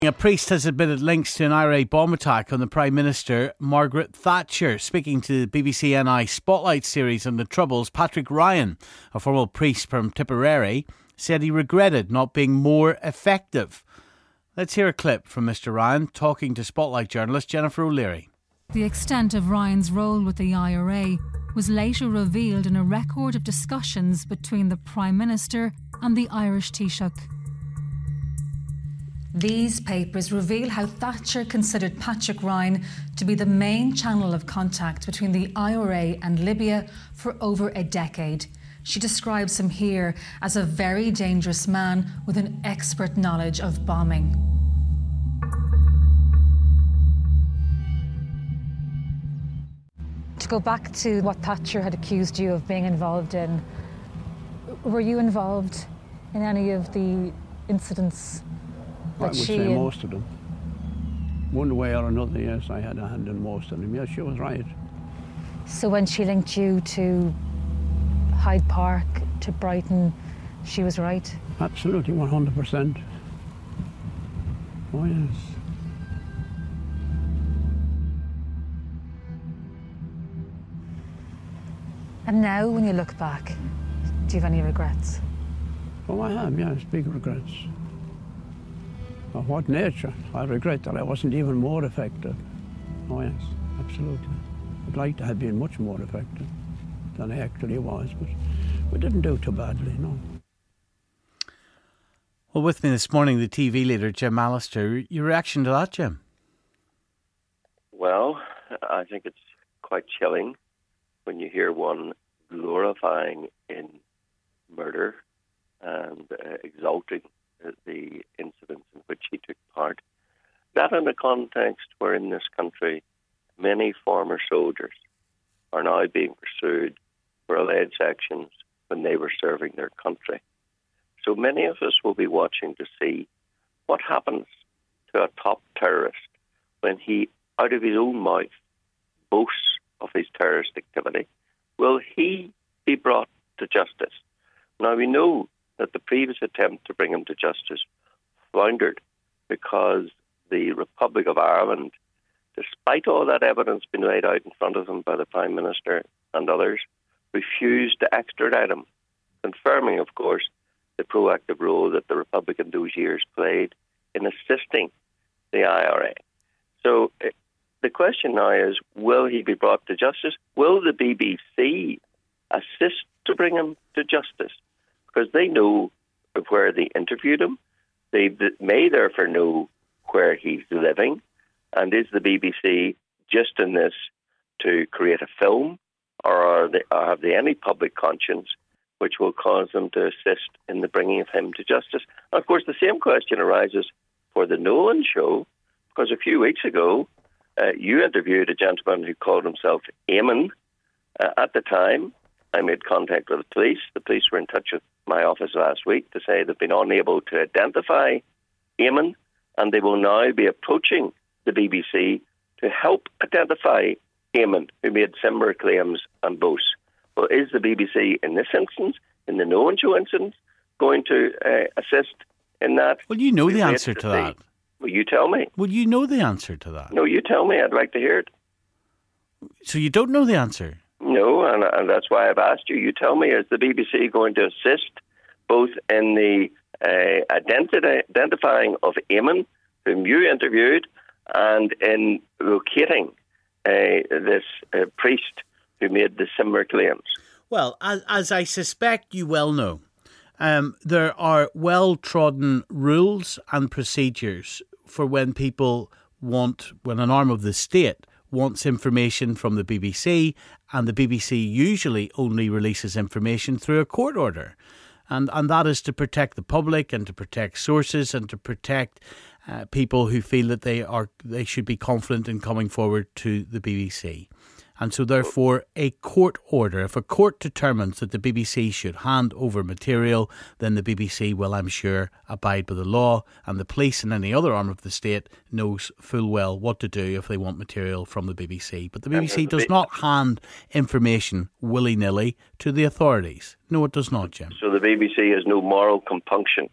A priest has admitted links to an IRA bomb attack on the Prime Minister, Margaret Thatcher. Speaking to the BBC NI Spotlight series on the Troubles, Patrick Ryan, a former priest from Tipperary, said he regretted not being more effective. Let's hear a clip from Mr. Ryan talking to Spotlight journalist Jennifer O'Leary. The extent of Ryan's role with the IRA was later revealed in a record of discussions between the Prime Minister and the Irish Taoiseach. These papers reveal how Thatcher considered Patrick Ryan to be the main channel of contact between the IRA and Libya for over a decade. She describes him here as a very dangerous man with an expert knowledge of bombing. To go back to what Thatcher had accused you of being involved in, were you involved in any of the incidents? I would say most of them. One way or another, yes, I had a hand in most of them. Yes, she was right. So when she linked you to Hyde Park, to Brighton, she was right? Absolutely, 100%. Oh, yes. And now, when you look back, do you have any regrets? Oh, I have, yes, big regrets. Of what nature? I regret that I wasn't even more effective. Oh yes, absolutely. I'd like to have been much more effective than I actually was, but we didn't do too badly, no. Well, with me this morning, the TV leader, Jim Allister. Your reaction to that, Jim? Well, I think it's quite chilling when you hear one glorifying in murder and exalting the incidents in which he took part. That in a context where in this country many former soldiers are now being pursued for alleged actions when they were serving their country. So many of us will be watching to see what happens to a top terrorist when he, out of his own mouth, boasts of his terrorist activity. Will he be brought to justice? Now we know that the previous attempt to bring him to justice floundered because the Republic of Ireland, despite all that evidence being laid out in front of them by the Prime Minister and others, refused to extradite him, confirming, of course, the proactive role that the Republic in those years played in assisting the IRA. So the question now is, will he be brought to justice? Will the BBC assist to bring him to justice? Because they know where they interviewed him. They may therefore know where he's living. And is the BBC just in this to create a film, or have they any public conscience which will cause them to assist in the bringing of him to justice? And of course, the same question arises for the Nolan show, because a few weeks ago, you interviewed a gentleman who called himself Eamon. At the time, I made contact with the police. The police were in touch with my office last week to say they've been unable to identify Eamon, and they will now be approaching the BBC to help identify Eamon, who made similar claims and boasts. Well, is the BBC in this instance, in the Nolan show instance, going to assist in that? Well, you know the answer to that. Well, you tell me. Well, you know the answer to that. No, you tell me. I'd like to hear it. So you don't know the answer? No, and that's why I've asked you. You tell me, is the BBC going to assist both in the identifying of Eamon, whom you interviewed, and in locating this priest who made the similar claims? Well, as I suspect you well know, there are well-trodden rules and procedures for when an arm of the state wants information from the BBC, and the BBC usually only releases information through a court order. And that is to protect the public and to protect sources and to protect people who feel that they should be confident in coming forward to the BBC. And so therefore a court order, if a court determines that the BBC should hand over material, then the BBC will, I'm sure, abide by the law, and the police and any other arm of the state knows full well what to do if they want material from the BBC. But the BBC does not hand information willy-nilly to the authorities. No, it does not, Jim. So the BBC has no moral compunction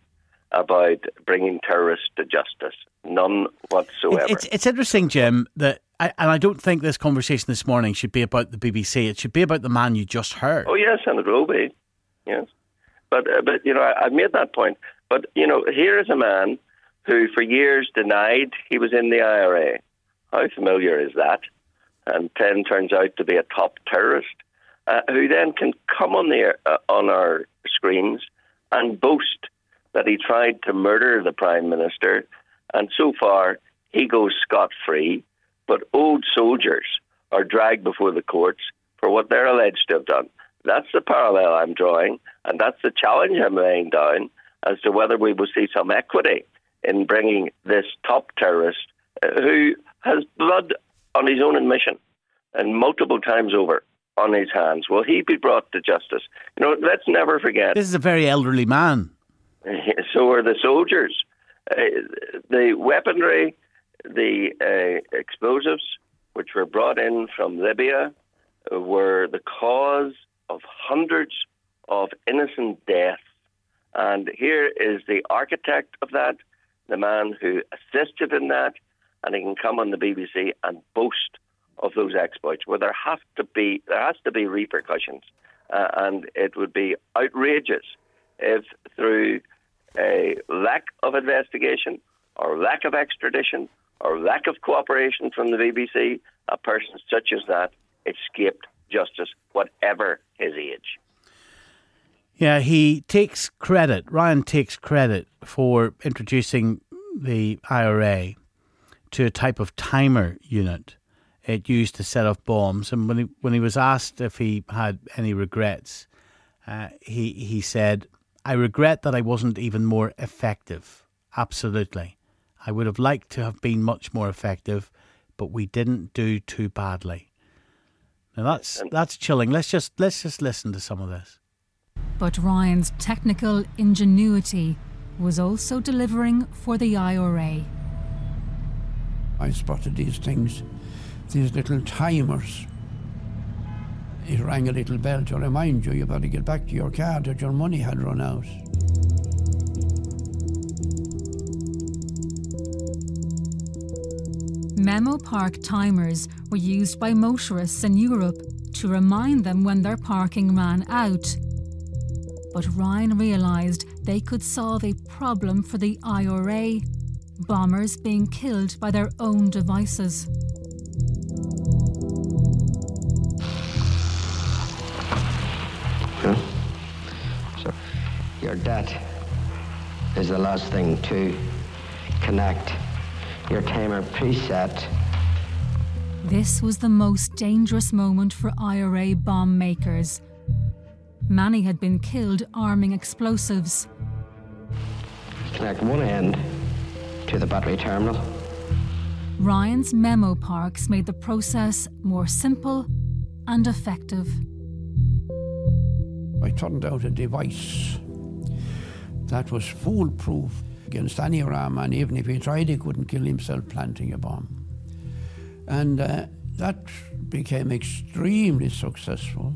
about bringing terrorists to justice. None whatsoever. It's interesting, Jim, that and I don't think this conversation this morning should be about the BBC. It should be about the man you just heard. Oh yes, and it will be. Yes, but I made that point. But here is a man who for years denied he was in the IRA. How familiar is that? And then turns out to be a top terrorist, who then can come on our screens and boast that he tried to murder the Prime Minister, and so far he goes scot-free, but old soldiers are dragged before the courts for what they're alleged to have done. That's the parallel I'm drawing, and that's the challenge I'm laying down as to whether we will see some equity in bringing this top terrorist who has blood on his own admission and multiple times over on his hands. Will he be brought to justice? Let's never forget. This is a very elderly man. So are the soldiers. The weaponry, the explosives which were brought in from Libya were the cause of hundreds of innocent deaths. And here is the architect of that, the man who assisted in that, and he can come on the BBC and boast of those exploits, where there has to be repercussions, and it would be outrageous if through a lack of investigation or lack of extradition or lack of cooperation from the BBC, a person such as that escaped justice, whatever his age. Yeah, he takes credit. Ryan takes credit for introducing the IRA to a type of timer unit it used to set off bombs. And when he was asked if he had any regrets, he said, "I regret that I wasn't even more effective. Absolutely. I would have liked to have been much more effective, but we didn't do too badly." Now that's chilling. Let's just listen to some of this. But Ryan's technical ingenuity was also delivering for the IRA. I spotted these things, these little timers. It rang a little bell to remind you better get back to your car, that your money had run out. Memo Park timers were used by motorists in Europe to remind them when their parking ran out. But Ryan realised they could solve a problem for the IRA, bombers being killed by their own devices. So your debt is the last thing to connect. Your timer preset. This was the most dangerous moment for IRA bomb makers. Many had been killed arming explosives. Connect one end to the battery terminal. Ryan's Memo Parks made the process more simple and effective. I turned out a device that was foolproof against any Iran man. Even if he tried, he couldn't kill himself planting a bomb. And that became extremely successful.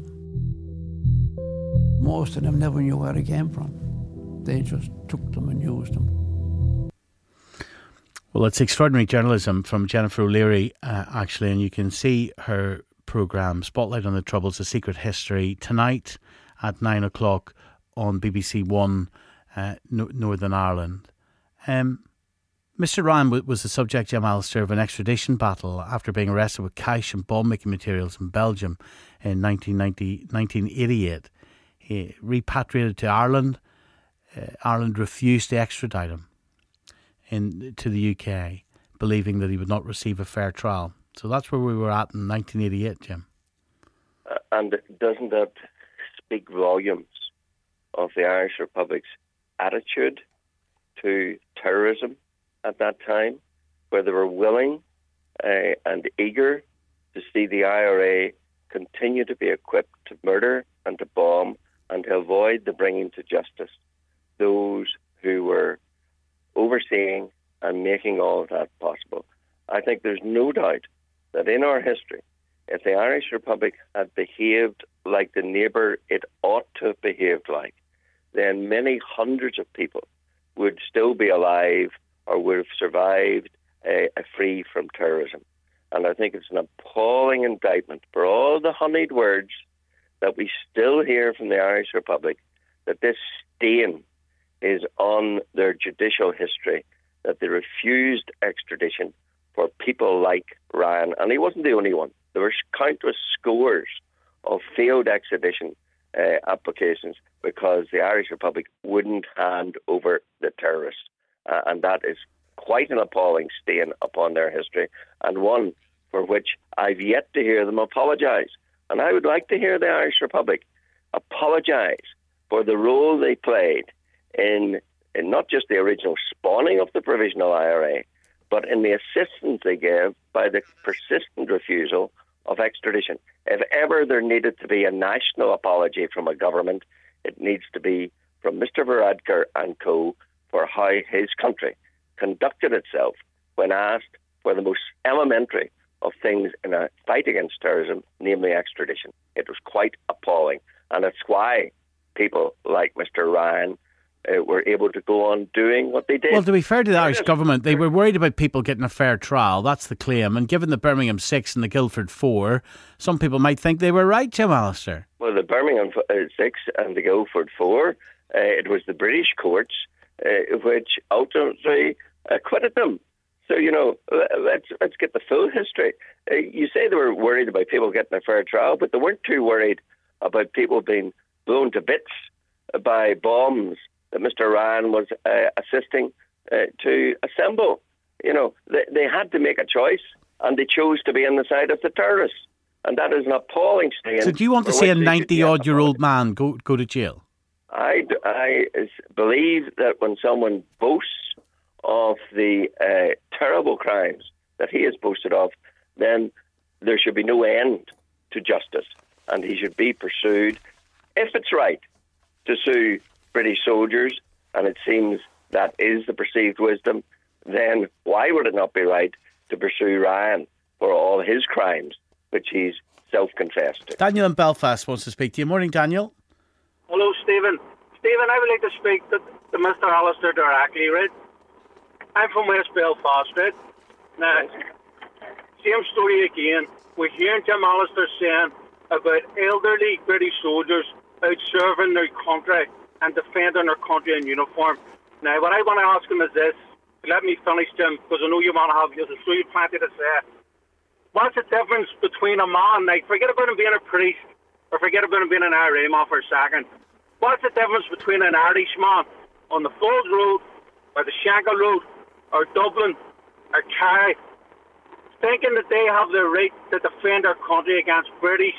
Most of them never knew where it came from. They just took them and used them. Well, it's extraordinary journalism from Jennifer O'Leary, actually, and you can see her programme, Spotlight on the Troubles, A Secret History, tonight at 9 o'clock on BBC One, Northern Ireland. Mr. Ryan was the subject, Jim Alistair, of an extradition battle after being arrested with cash and bomb-making materials in Belgium in 1988. He repatriated to Ireland. Ireland refused to extradite him to the UK, believing that he would not receive a fair trial. So that's where we were at in 1988, Jim. And doesn't that speak volumes of the Irish Republic's attitude to terrorism at that time, where they were willing and eager to see the IRA continue to be equipped to murder and to bomb and to avoid the bringing to justice those who were overseeing and making all of that possible. I think there's no doubt that in our history, if the Irish Republic had behaved like the neighbour it ought to have behaved like, then many hundreds of people would still be alive or would have survived free from terrorism. And I think it's an appalling indictment for all the honeyed words that we still hear from the Irish Republic, that this stain is on their judicial history, that they refused extradition for people like Ryan. And he wasn't the only one. There were countless scores of failed extradition applications because the Irish Republic wouldn't hand over the terrorists. And that is quite an appalling stain upon their history, and one for which I've yet to hear them apologise. And I would like to hear the Irish Republic apologise for the role they played in not just the original spawning of the Provisional IRA, but in the assistance they gave by the persistent refusal of extradition. If ever there needed to be a national apology from a government, it needs to be from Mr. Varadkar and co. for how his country conducted itself when asked for the most elementary of things in a fight against terrorism, namely extradition. It was quite appalling. And it's why people like Mr. Ryan were able to go on doing what they did. Well, to be fair to the Irish government, they were worried about people getting a fair trial. That's the claim. And given the Birmingham 6 and the Guildford 4, some people might think they were right, Jim Allister. Well, the Birmingham 6 and the Guildford 4, it was the British courts which ultimately acquitted them. So, let's get the full history. You say they were worried about people getting a fair trial, but they weren't too worried about people being blown to bits by bombs that Mr. Ryan was assisting to assemble. They had to make a choice, and they chose to be on the side of the terrorists. And that is an appalling stain. So do you want to see a 90-odd-year-old man go to jail? I believe that when someone boasts of the terrible crimes that he has boasted of, then there should be no end to justice, and he should be pursued. If it's right to sue British soldiers, and it seems that is the perceived wisdom, then why would it not be right to pursue Ryan for all his crimes, which he's self-confessed to? Daniel in Belfast wants to speak to you. Morning, Daniel. Hello, Stephen. Stephen, I would like to speak to Mr. Allister directly, right? I'm from West Belfast, right? Now, same story again. We're hearing Jim Allister saying about elderly British soldiers out serving their country and defending their country in uniform. Now, what I want to ask him is this. Let me finish, Jim, because I know you want to have you plenty to say. What's the difference between a man, like, forget about him being a priest, or forget about him being an IRA man for a second. What's the difference between an Irishman on the Falls Road, or the Shankill Road, or Dublin, or Kerry, thinking that they have the right to defend their country against British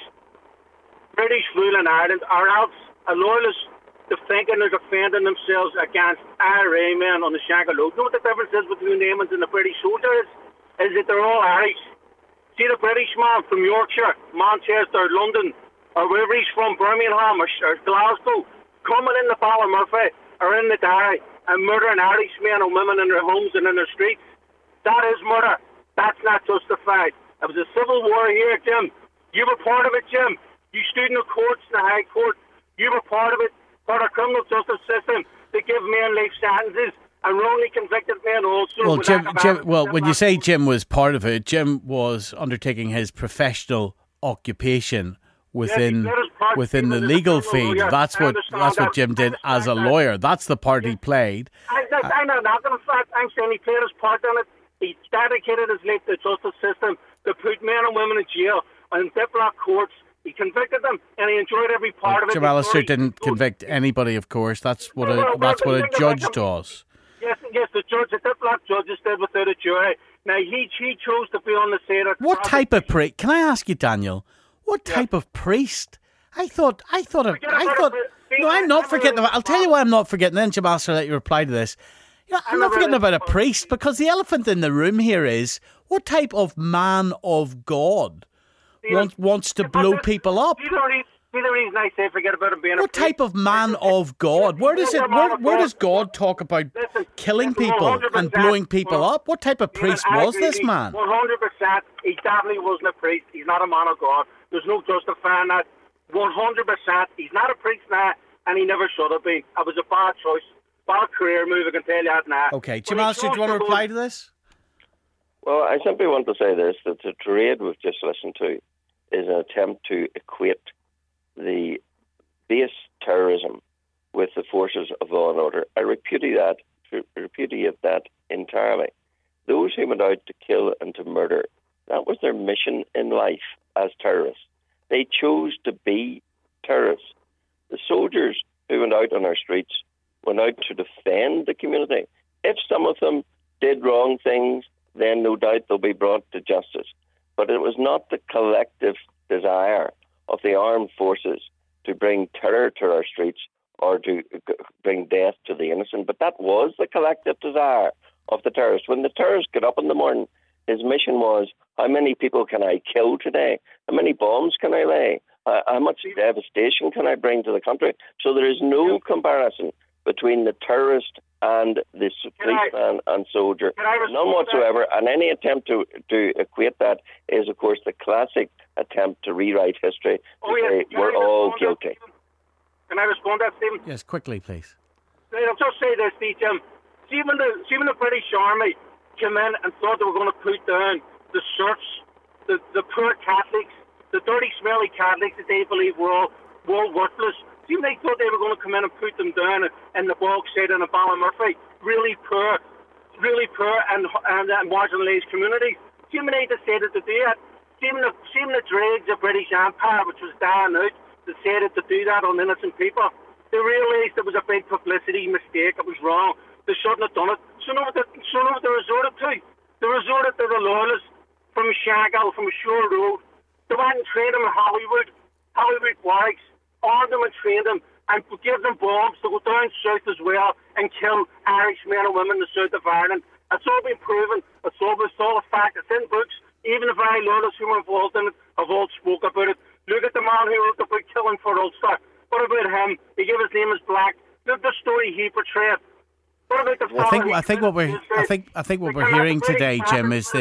rule in Ireland, or else a loyalist thinking they're defending themselves against IRA men on the Shankill Road? You know what the difference is between them and the British soldiers? Is that they're all Irish. See the British man from Yorkshire, Manchester, London, or wherever he's from, Birmingham or Glasgow, coming in the Ballymurphy or in the Derry and murdering Irish men and women in their homes and in their streets. That is murder. That's not justified. It was a civil war here, Jim. You were part of it, Jim. You stood in the courts, the High Court. You were part of it, part of the criminal justice system to give men life sentences and wrongly convicted men also. Well, Jim, when you say Jim was part of it, Jim was undertaking his professional occupation within the legal field. That's what Jim did as a lawyer. That's the part he played. I'm not knocking the fact. I'm saying he played his part in it. He dedicated his life to the justice system to put men and women in jail and in diplomat courts. He convicted them, and he enjoyed every part of it. Jim Allister didn't convict anybody, of course. That's what a judge does. Yes, the diplomat judges did without a jury. Now he chose to be on the side of. What type of priest? Can I ask you, Daniel? What type of priest? I thought. No, I'm not forgetting about. I'll tell you why I'm not forgetting. Then Jim Allister, let you reply to this. I'm not forgetting about a priest, because the elephant in the room here is what type of man of God wants to blow people up. See the reason I say forget about him being a priest? What type of man of God? Where does God talk about killing people and blowing people up? What type of priest was this man? 100%. He definitely wasn't a priest. He's not a man of God. There's no justifying that. 100%. He's not a priest now, and he never should have been. It was a bad choice. Bad career move, I can tell you that now. Okay, Jim Alistair, do you want to reply to this? Well, I simply want to say this, that the tirade we've just listened to is an attempt to equate the base terrorism with the forces of law and order. I repudiate that entirely. Those who went out to kill and to murder, that was their mission in life as terrorists. They chose to be terrorists. The soldiers who went out on our streets went out to defend the community. If some of them did wrong things, then no doubt they'll be brought to justice. But it was not the collective desire of the armed forces to bring terror to our streets or to bring death to the innocent. But that was the collective desire of the terrorist. When the terrorist got up in the morning, his mission was, how many people can I kill today? How many bombs can I lay? How much devastation can I bring to the country? So there is no comparison between the terrorist and the policeman and soldier. None whatsoever. And any attempt to equate that is, of course, the classic attempt to rewrite history. Say we're all guilty. Can I respond to that, Stephen? Yes, quickly, please. I'll just say this, Jim. See when the British Army came in and thought they were going to put down the serfs, the poor Catholics, the dirty, smelly Catholics that they believe were all worthless. See when they thought they were going to come in and put them down in the Bogside and the Ballymurphy, really poor and marginalised communities. See when they decided to do that. See when the dregs of British Empire, which was dying out, decided to do that on innocent people. They realised it was a big publicity mistake. It was wrong. They shouldn't have done it. So know what they resorted to? They resorted to the loyalists from Shankill, from Shore Road. They went and trained them in Hollywood barracks, armed them and trained them, and give them bombs to go down south as well and kill Irish men and women in the south of Ireland. It's all been proven. It's all a fact. It's in books. Even the very loyalists who were involved in it have all spoke about it. Look at the man who wrote the book Killing for Ulster. What about him? He gave his name as Black. Look at the story he portrayed. What about the I think what we're hearing today, Jim, is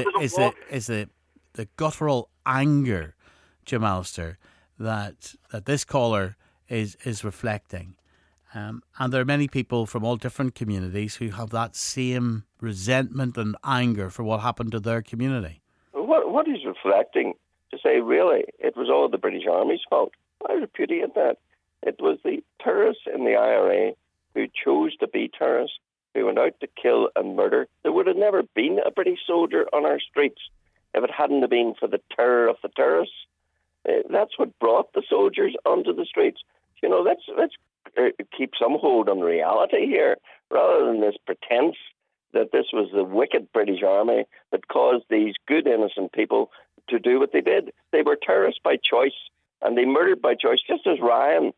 the guttural anger, Jim Alistair, that this caller is reflecting. And there are many people from all different communities who have that same resentment and anger for what happened to their community. What he's reflecting to say, really, it was all the British Army's fault. I repudiate that. It was the terrorists in the IRA who chose to be terrorists, who went out to kill and murder. There would have never been a British soldier on our streets if it hadn't been for the terror of the terrorists. That's what brought the soldiers onto the streets. You know, let's keep some hold on reality here, rather than this pretense that this was the wicked British Army that caused these good, innocent people to do what they did. They were terrorists by choice, and they murdered by choice, just as Ryan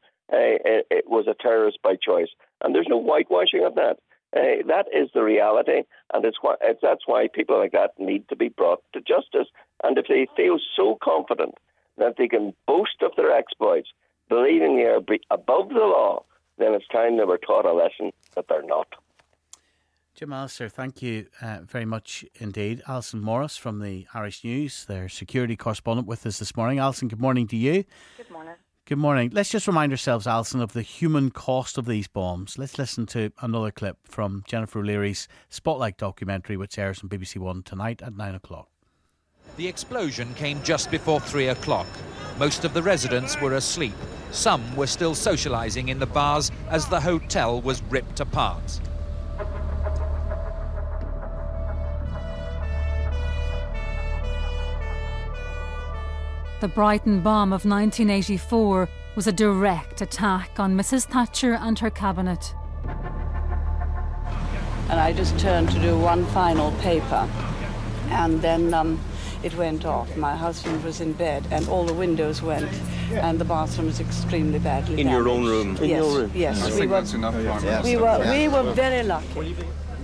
was a terrorist by choice. And there's no whitewashing of that. That is the reality, and that's why people like that need to be brought to justice. And if they feel so confident that they can boast of their exploits, believing they are above the law, then it's time they were taught a lesson that they're not. Jim Alistair, thank you very much indeed. Alison Morris from the Irish News, their security correspondent, with us this morning. Alison, good morning to you. Good morning. Good morning. Let's just remind ourselves, Alison, of the human cost of these bombs. Let's listen to another clip from Jennifer O'Leary's Spotlight documentary, which airs on BBC One tonight at 9 o'clock. The explosion came just before 3 o'clock. Most of the residents were asleep. Some were still socialising in the bars as the hotel was ripped apart. The Brighton bomb of 1984 was a direct attack on Mrs. Thatcher and her cabinet. And I just turned to do one final paper, and then it went off. My husband was in bed, and all the windows went, and the bathroom was extremely badly damaged. In your own room? Yes, your room? Yes. I think that's enough. We were very lucky.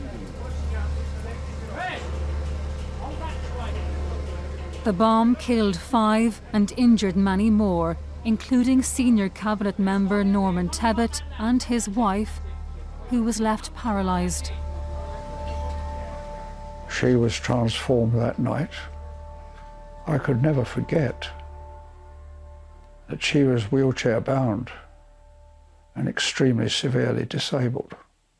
The bomb killed 5 and injured many more, including senior cabinet member Norman Tebbit and his wife, who was left paralysed. She was transformed that night. I could never forget that she was wheelchair bound and extremely severely disabled.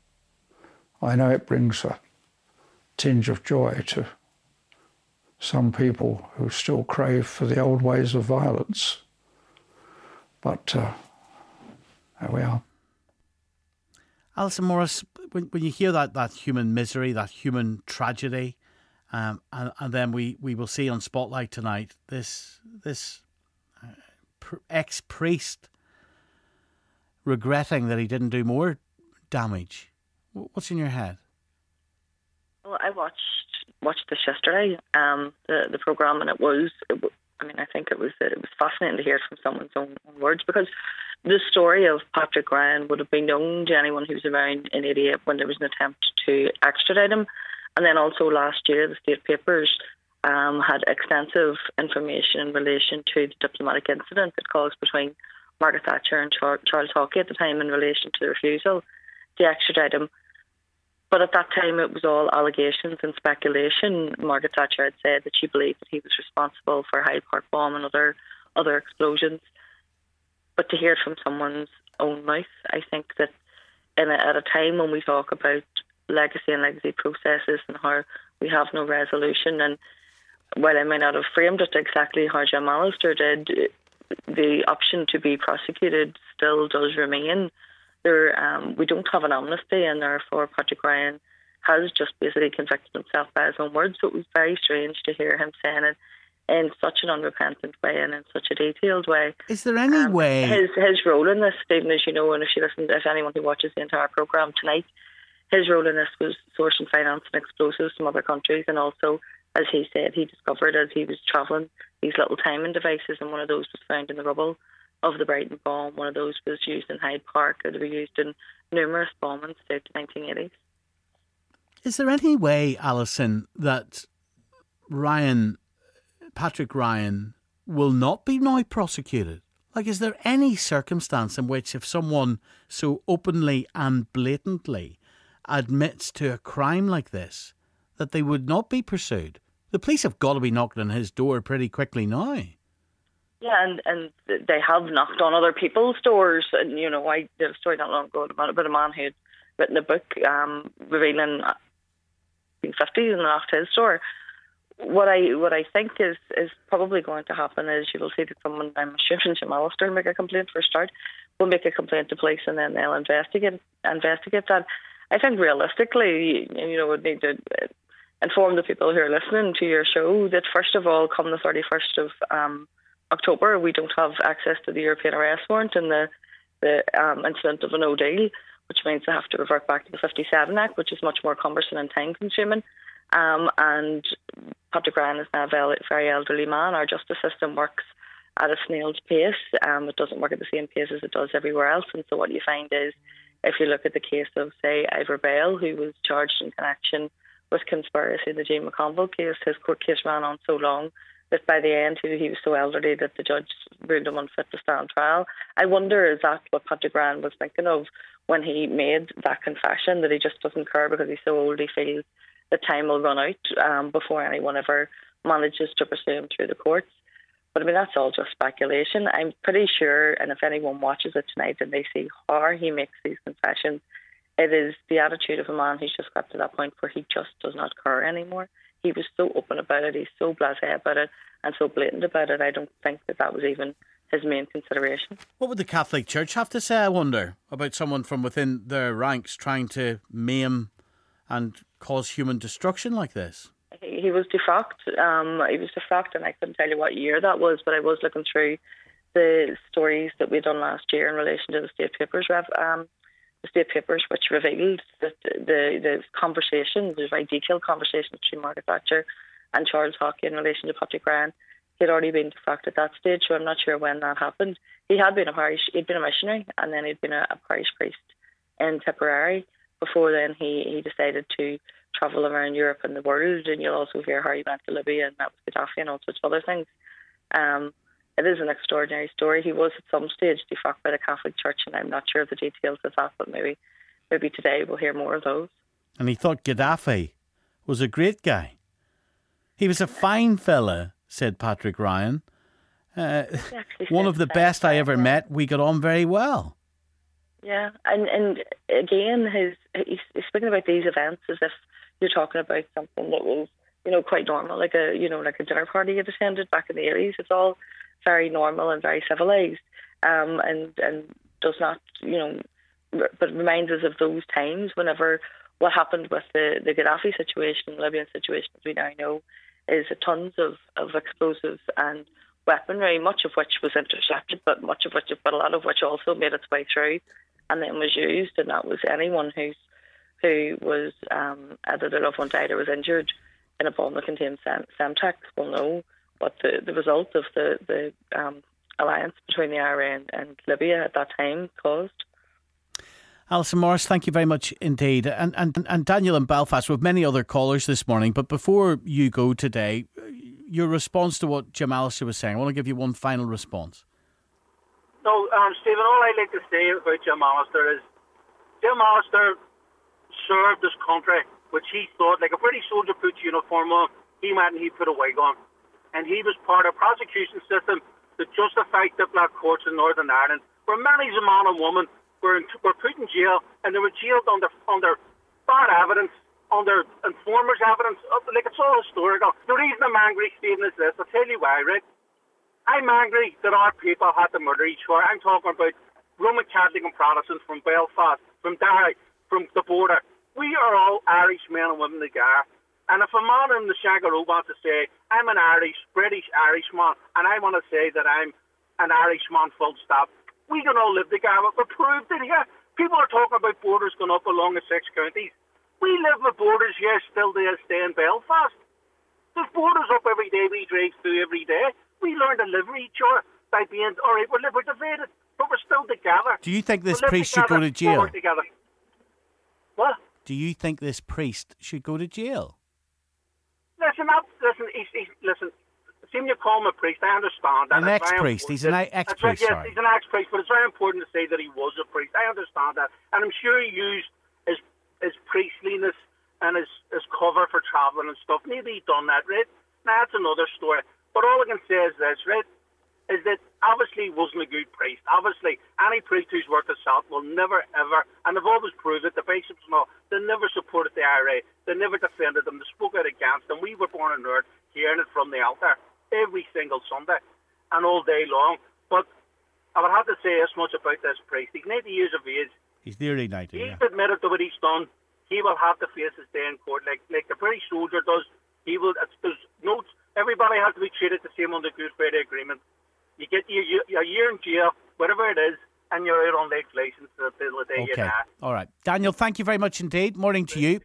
I know it brings a tinge of joy to some people who still crave for the old ways of violence. But there we are. Alison Morris, when you hear that human misery, that human tragedy, and then we will see on Spotlight tonight this ex-priest regretting that he didn't do more damage. What's in your head? Well, I watched this yesterday, the programme, and I think it was fascinating to hear it from someone's own words, because the story of Patrick Ryan would have been known to anyone who was around in '88 when there was an attempt to extradite him. And then also last year, the state papers had extensive information in relation to the diplomatic incident that caused between Margaret Thatcher and Charles Haughey at the time in relation to the refusal to extradite him. But at that time, it was all allegations and speculation. Margaret Thatcher had said that she believed that he was responsible for Hyde Park bomb and other explosions. But to hear it from someone's own mouth, I think that at a time when we talk about legacy and legacy processes and how we have no resolution, and while I may not have framed it exactly how Jim Allister did, the option to be prosecuted still does remain. We don't have an amnesty, and therefore Patrick Ryan has just basically convicted himself by his own words. So it was very strange to hear him saying it in such an unrepentant way and in such a detailed way. Is there any way his role in this, Stephen, as you know, and if anyone who watches the entire programme tonight, his role in this was sourcing finance and explosives from other countries, and also, as he said, he discovered as he was travelling these little timing devices, and one of those was found in the rubble of the Brighton bomb. One of those was used in Hyde Park, or they were used in numerous bombings throughout the 1980s. Is there any way, Alison, that Patrick Ryan will not be now prosecuted? Like, is there any circumstance in which if someone so openly and blatantly admits to a crime like this, that they would not be pursued? The police have got to be knocking on his door pretty quickly now. Yeah, and they have knocked on other people's doors. And, I did a story not long ago about a man who had written a book revealing the 1950s and knocked his door. What I think is probably going to happen is you will see that someone, I'm assuming Jim Allister, will make a complaint for a start, will make a complaint to police, and then they'll investigate that. I think realistically, would need to inform the people who are listening to your show that first of all, come the 31st of October, we don't have access to the European arrest warrant and the incident of a no deal, which means they have to revert back to the 57 Act, which is much more cumbersome and time consuming. And Patrick Ryan is now a very elderly man. Our justice system works at a snail's pace. It doesn't work at the same pace as it does everywhere else. And so what you find is, if you look at the case of, say, Ivor Bale, who was charged in connection with conspiracy in the Jane McConville case, his court case ran on so long that by the end he was so elderly that the judge ruled him unfit to stand trial. I wonder, is that what Patrick Ryan was thinking of when he made that confession, that he just doesn't care because he's so old he feels the time will run out before anyone ever manages to pursue him through the courts? But that's all just speculation. I'm pretty sure, and if anyone watches it tonight and they see how he makes these confessions, it is the attitude of a man who's just got to that point where he just does not care anymore. He was so open about it, he's so blasé about it, and so blatant about it. I don't think that was even his main consideration. What would the Catholic Church have to say, I wonder, about someone from within their ranks trying to maim and cause human destruction like this? He was defrocked. And I couldn't tell you what year that was, but I was looking through the stories that we'd done last year in relation to the state papers, which revealed that the conversations, the very detailed conversations between Margaret Thatcher and Charles Haughey in relation to Patrick Ryan, he had already been defrocked at that stage. So I'm not sure when that happened. He'd been a missionary, and then he'd been a parish priest in Tipperary. Before then, he decided to travel around Europe and the world, and you'll also hear how he went to Libya and met with Gaddafi and all sorts of other things. It is an extraordinary story. He was at some stage defrocked by the Catholic Church, and I'm not sure of the details of that, but maybe today we'll hear more of those. And he thought Gaddafi was a great guy. He was a fine fella, said Patrick Ryan. One of the best I ever met. We got on very well. Yeah, and again, he's speaking about these events as if you're talking about something that was, quite normal, like a dinner party you'd attended back in the 80s. It's all very normal and very civilised, and does not, but reminds us of those times whenever what happened with the Gaddafi situation, Libyan situation, as we now know, is tons of explosives and weaponry, much of which was intercepted, but a lot of which also made its way through and then was used, and that was anyone who was either their loved one died or was injured in a bomb that contained Semtex will know what the result of the alliance between the IRA and Libya at that time caused. Alison Morris, thank you very much indeed. And Daniel in Belfast, we have many other callers this morning, but before you go today, your response to what Jim Allister was saying, I want to give you one final response. No, Stephen, all I'd like to say about Jim Allister is Jim Allister served this country, which he thought, like a British soldier puts uniform on, he went and he put a wig on. And he was part of a prosecution system that justified the black courts in Northern Ireland, where many a man and woman were put in jail, and they were jailed under bad evidence, under informers' evidence. Like, it's all historical. The reason I'm angry, Stephen, is this. I'll tell you why, right? I'm angry that our people had to murder each other. I'm talking about Roman Catholic and Protestants from Belfast, from Derry, from the border. We are all Irish men and women together. And if a man in the Shangaroo wants to say, I'm an British Irishman, and I want to say that I'm an Irishman full stop, we can all live together. We're proved it here. People are talking about borders going up along the 6 counties. We live with borders here still to stay in Belfast. There's borders up every day we drive through every day. We learn to live with each other by being, all right, we're divided, but we're still together. Do you think this priest should go to jail? What? Do you think this priest should go to jail? Listen, seem you call him a priest, I understand that. An ex-priest. He's an ex-priest, yes, he's an ex-priest, but it's very important to say that he was a priest. I understand that. And I'm sure he used his priestliness and his cover for travelling and stuff. Maybe he done that, right? Now, that's another story. But all I can say is this, right, is that obviously he wasn't a good priest. Obviously, any priest who's worth his salt will never, ever, and they've always proved it, the bishops and all, they never supported the IRA. They never defended them. They spoke out against them. We were born in Earth, hearing it from the altar every single Sunday and all day long. But I would have to say this much about this priest. He's 90 years of age. He's nearly 90, He's admitted to what he's done. He will have to face his day in court like the British soldier does. There's notes. Everybody has to be treated the same on the Good Friday Agreement. You get a year in jail, whatever it is, and you're out on life license until the day you die. All right. Daniel, thank you very much indeed. Morning to you.